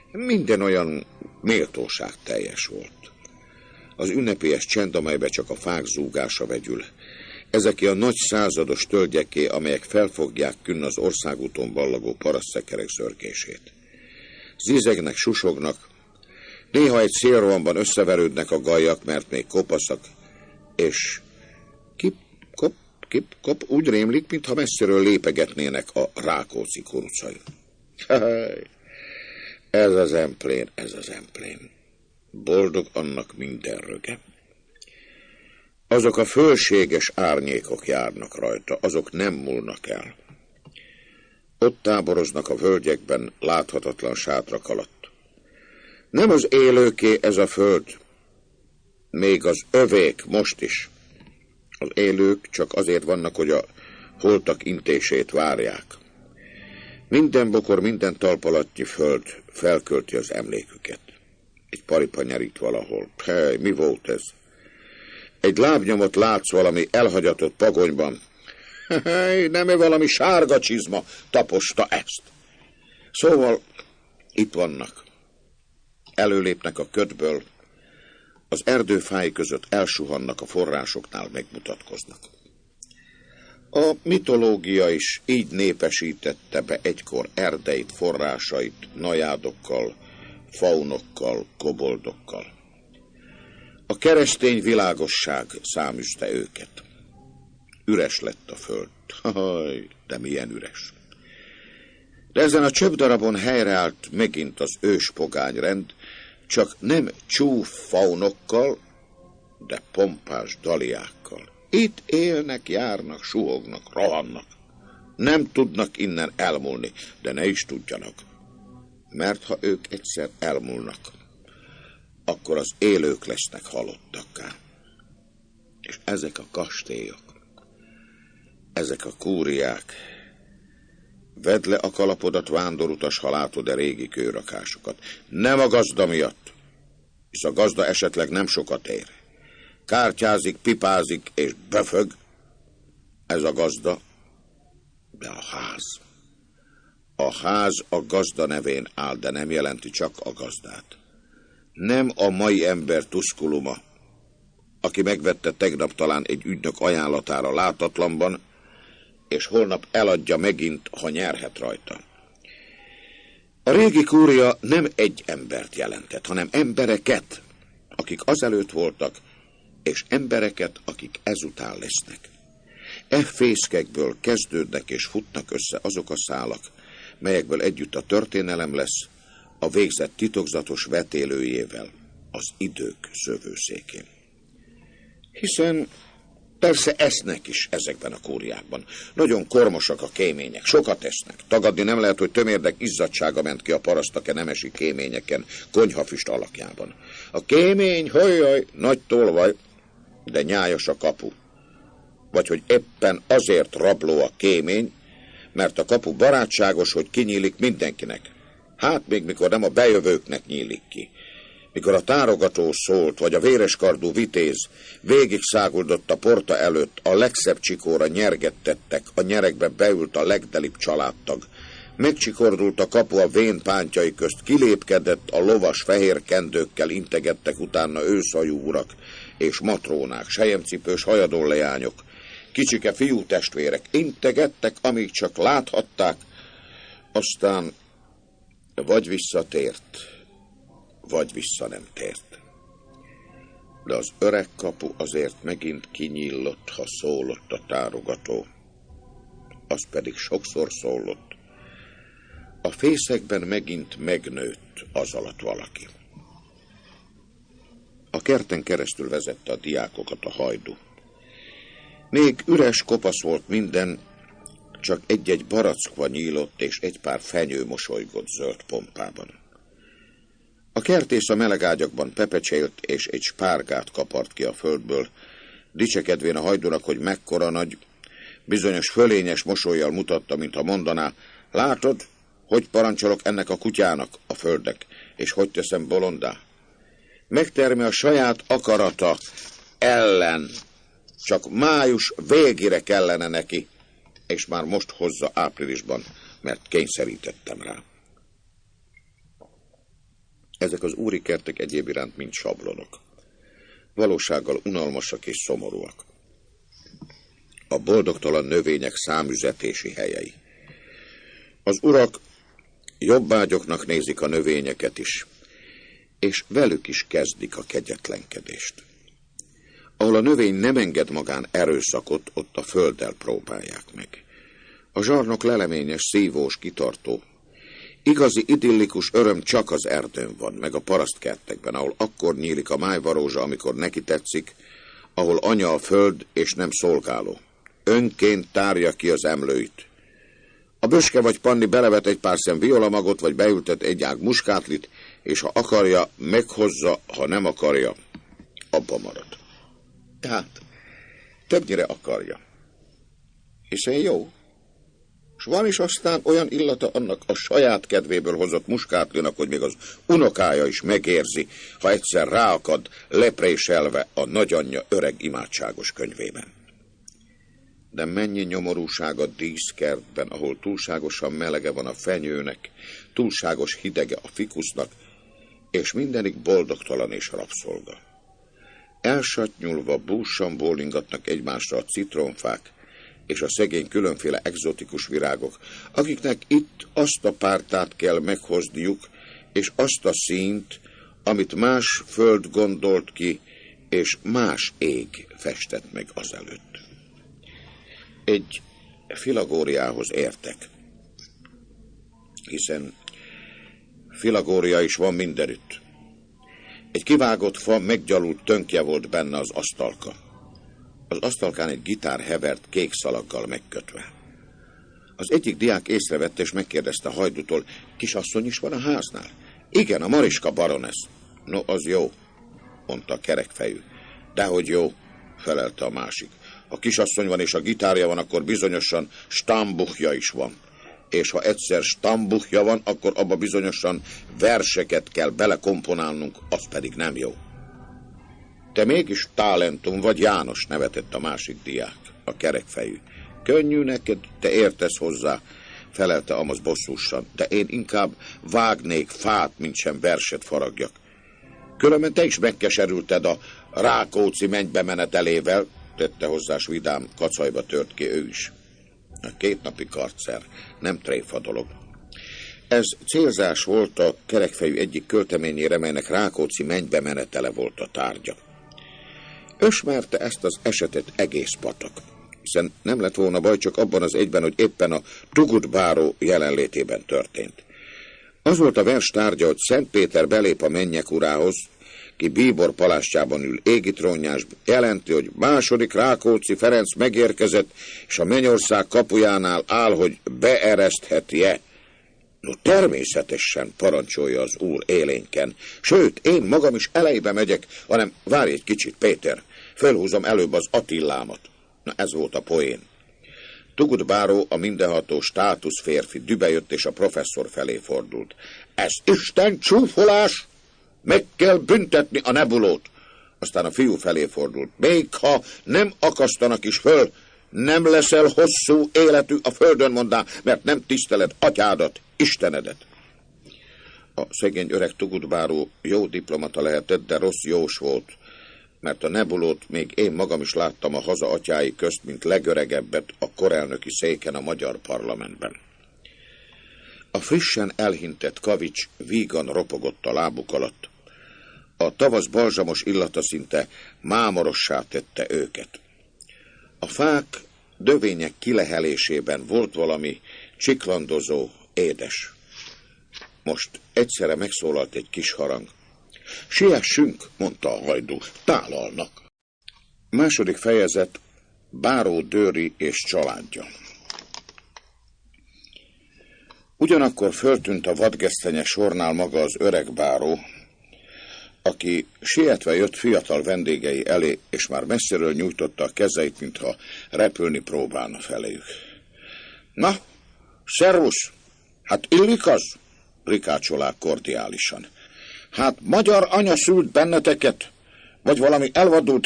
Minden olyan méltóság teljes volt. Az ünnepélyes csend, amelybe csak a fák zúgása vegyül. Ezeké a nagy százados tölgyeké, amelyek felfogják künn az országúton ballagó parasztszekerek zörgését. Zizegnek, susognak, néha egy szélrohamban összeverődnek a gajak, mert még kopaszak, és kip-kop úgy rémlik, mintha messziről lépegetnének a Rákóczi kurucai. Ez az emplén. Boldog annak minden röge. Azok a fölséges árnyékok járnak rajta, azok nem múlnak el. Ott táboroznak a völgyekben láthatatlan sátrak alatt. Nem az élőké ez a föld, még az övék most is. Az élők csak azért vannak, hogy a holtak intését várják. Minden bokor, minden talpalatnyi föld felkölti az emléküket. Egy paripa nyerít valahol. Hely, mi volt ez? Egy lábnyomot látsz valami elhagyatott pagonyban. Hely, nem-e valami sárga csizma taposta ezt? Szóval itt vannak. Előlépnek a ködből, az erdőfái között elsuhannak, a forrásoknál megmutatkoznak. A mitológia is így népesítette be egykor erdeit, forrásait, najádokkal, faunokkal, koboldokkal. A keresztény világosság száműzte őket. Üres lett a föld. De milyen üres. De ezen a csöpdarabon helyreállt megint az ős pogányrend, csak nem csúf faunokkal, de pompás daliákkal. Itt élnek, járnak, suhognak, rohannak. Nem tudnak innen elmúlni, de ne is tudjanak. Mert ha ők egyszer elmúlnak, akkor az élők lesznek halottakká. És ezek a kastélyok, ezek a kúriák, vedd le a kalapodat, vándorutas, ha látod a régi kőrakásokat. Nem a gazda miatt, hisz a gazda esetleg nem sokat ér. Kártyázik, pipázik és böfög. Ez a gazda, de a ház. A ház a gazda nevén áll, de nem jelenti csak a gazdát. Nem a mai ember tuszkuluma, aki megvette tegnap talán egy ügynök ajánlatára látatlanban, és holnap eladja megint, ha nyerhet rajta. A régi kúria nem egy embert jelentett, hanem embereket, akik azelőtt voltak, és embereket, akik ezután lesznek. Fészkekből kezdődnek és futnak össze azok a szálak, melyekből együtt a történelem lesz, a végzet titokzatos vetélőjével, az idők szövőszékén. Hiszen persze esznek is ezekben a kúriákban. Nagyon kormosak a kémények, sokat esznek. Tagadni nem lehet, hogy tömérdek izzadsága ment ki a parasztake nemesi kéményeken, konyhafüst alakjában. A kémény, hajjaj, nagy tolvaj, de nyájas a kapu. Vagy hogy éppen azért rabló a kémény, mert a kapu barátságos, hogy kinyílik mindenkinek. Hát még mikor nem a bejövőknek nyílik ki. Mikor a tárogató szólt, vagy a véreskardú vitéz végig száguldott a porta előtt, a legszebb csikóra nyergettettek, a nyerekbe beült a legdelibb családtag. Megcsikordult a kapu a vén pántjai közt, kilépkedett, a lovas fehér kendőkkel integettek utána őszajú urak és matrónák, selyemcipős hajadonleányok, kicsike fiú testvérek, integettek, amíg csak láthatták, aztán vagy visszatért, vagy vissza nem tért. De az öreg kapu azért megint kinyílott, ha szólott a tárogató. Az pedig sokszor szólott. A fészekben megint megnőtt az alatt valaki. A kerten keresztül vezette a diákokat a hajdú. Még üres, kopasz volt minden, csak egy-egy barackva nyílott, és egy pár fenyő mosolygott zöld pompában. A kertész a meleg ágyakban pepecsélt, és egy spárgát kapart ki a földből, dicsekedvén a hajdúnak, hogy mekkora nagy, bizonyos fölényes mosollyal mutatta, mintha mondaná, látod, hogy parancsolok ennek a kutyának, a földnek, és hogy teszem bolondá? Megtermi a saját akarata ellen, csak május végére kellene neki, és már most hozza áprilisban, mert kényszerítettem rá. Ezek az úri kertek egyéb iránt mind sablonok. Valósággal unalmasak és szomorúak. A boldogtalan növények számüzetési helyei. Az urak jobbágyoknak nézik a növényeket is, és velük is kezdik a kegyetlenkedést. Ahol a növény nem enged magán erőszakot, ott a földdel próbálják meg. A zsarnok leleményes, szívós, kitartó. Igazi idillikus öröm csak az erdőn van, meg a parasztkertekben, ahol akkor nyílik a májvarózsa, amikor neki tetszik, ahol anya a föld és nem szolgáló. Önként tárja ki az emlőit. A Böske vagy Panni belevet egy pár szem violamagot, vagy beültet egy ág muskátlit, és ha akarja, meghozza, ha nem akarja, abba marad. Tehát többnyire akarja. Hiszen jó. És van is aztán olyan illata annak a saját kedvéből hozott muskátlinak, hogy még az unokája is megérzi, ha egyszer ráakad lepréselve a nagyanyja öreg imádságos könyvében. De mennyi nyomorúság a díszkertben, ahol túlságosan melege van a fenyőnek, túlságos hidege a fikusznak, és mindenik boldogtalan és rabszolga. Elsatnyulva búsan bólingatnak egymásra a citronfák, és a szegény különféle egzotikus virágok, akiknek itt azt a pártát kell meghozniuk, és azt a színt, amit más föld gondolt ki, és más ég festett meg azelőtt. Egy filagóriához értek, hiszen filagória is van mindenütt. Egy kivágott fa meggyalult tönkje volt benne az asztalka. Az asztalkán egy gitár hevert kék szalaggal megkötve. Az egyik diák észrevette és megkérdezte a hajdútól, kisasszony is van a háznál? Igen, a Mariska baronesz. No, az jó, mondta a kerekfejű. Dehogy jó, felelte a másik. Ha kisasszony van és a gitárja van, akkor bizonyosan stambuchja is van. És ha egyszer stambuchja van, akkor abba bizonyosan verseket kell belekomponálnunk, az pedig nem jó. Te mégis talentum vagy, János, nevetett a másik diák, a kerekfejű. Könnyű neked, te értesz hozzá, felelte Amaz bosszúsan, de én inkább vágnék fát, mint sem verset faragjak. Különben te is megkeserülted a Rákóczi mennybemenetelével, tette hozzá, s vidám kacajba tört ki ő is. A 2 napi kartszer, nem tréfa dolog. Ez célzás volt a kerekfejű egyik költeményére, melynek Rákóczi mennybemenetele volt a tárgya. Ösmerte ezt az esetet egész patak, hiszen nem lett volna baj csak abban az egyben, hogy éppen a Tugudbáró jelenlétében történt. Az volt a vers tárgya, hogy Szent Péter belép a mennyek urához, ki bíbor palástjában ül égitrónnyás, jelenti, hogy második Rákóczi Ferenc megérkezett, és a Mennyország kapujánál áll, hogy beeresztheti-e. No, természetesen, parancsolja az úr élénken. Sőt, én magam is elejbe megyek, hanem várj egy kicsit, Péter, fölhúzom előbb az Attillámat. Na, ez volt a poén. Tugudbáró, a mindenható státusz férfi dübejött, és a professzor felé fordult. Ez Isten csúfolás! Meg kell büntetni a nebulót! Aztán a fiú felé fordult. Még ha nem akasztanak is föl, nem leszel hosszú életű a földön, mondá, mert nem tiszteled atyádat, Istenedet. A szegény öreg Tugudbáró jó diplomata lehetett, de rossz jós volt, mert a nebulót még én magam is láttam a haza atyái közt, mint legöregebbet a korelnöki széken a magyar parlamentben. A frissen elhintett kavics vígan ropogott a lábuk alatt. A tavasz balzsamos illata szinte mámorossá tette őket. A fák dövények kilehelésében volt valami csiklandozó, édes. Most egyszerre megszólalt egy kis harang. Siessünk, mondta a hajdú, tálalnak. Második fejezet, Báró Dőri és családja. Ugyanakkor föltűnt a vadgesztenye sornál maga az öreg báró, aki sietve jött fiatal vendégei elé, és már messziről nyújtotta a kezeit, mintha repülni próbálna feléjük. Na, szervusz! Hát illik az? Rikácsolák kordiálisan. Hát magyar anya szült benneteket? Vagy valami elvadult